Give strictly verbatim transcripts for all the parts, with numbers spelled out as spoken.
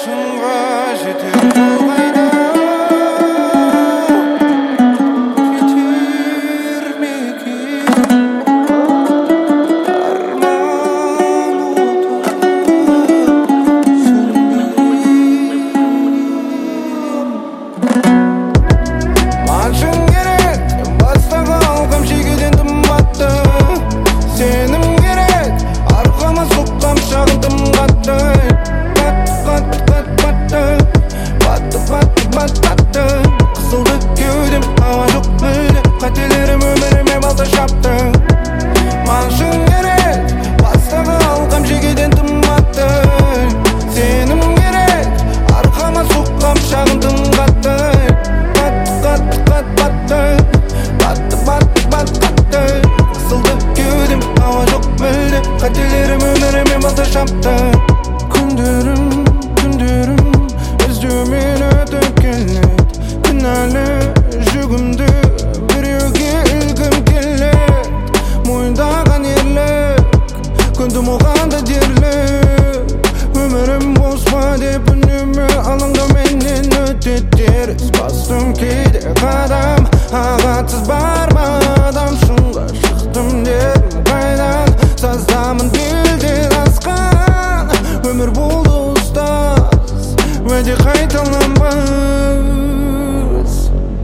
шыңға жетер жол қайда кетер ме екен арман оты сөнбей маған керек бастағы алғам шегеден қымбатты сенім керек арқама соққам шағын тым қатты қысылды кеудем ауа жоқ мүлде қателерім өміріме балта шапты маған шын керек бастағы алғам жегеден тым қатты сенім керек арқама соққам шағын тым қатты қатты қатты қатты батты батты батты батты қатты қысылды кеудем ауа жоқ мүлде қателерім өміріме балта шапты күндерім күндерім іздеумен өтіп келеді кінәлі жүгімді біреуге ілгім келеді мойындаған ерлік көндім оған да дерлік өмірім бос па деп үнемі алаңдауменен өтеді теріс бастым кейде қадам ағатсыз бармадам шыңға шықтым дедім қайдан саздамын белден асқан өмір болды ұстаз уәде қайталанбас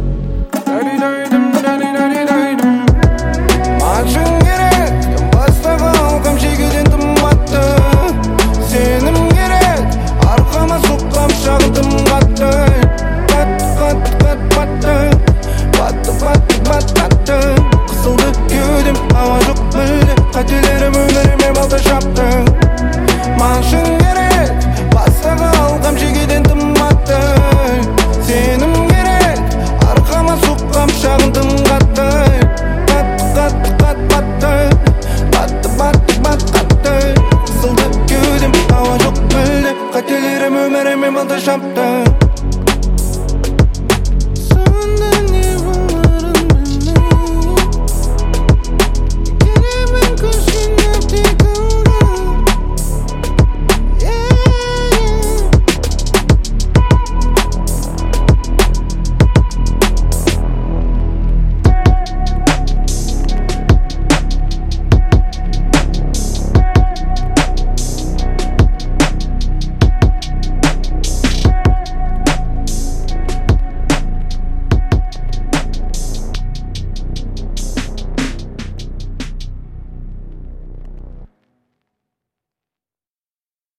маған шын керек бастағы алғам шегеден тым қатты сенім керек арқама соққам шағын тым қатты қатты қатты қатты батты батты батты батты қатты қысылды кеудем ауа жоқ мүлде қателерім өміріме балта шапты маған шын керек бастағы алғам жегеден тым қатты сенім керек арқама соққам шағын тым қатты қатты қатты қатты батты батты батты батты қатты қысылды кеудем ауа жоқ мүлде қателерім өміріме балта шапты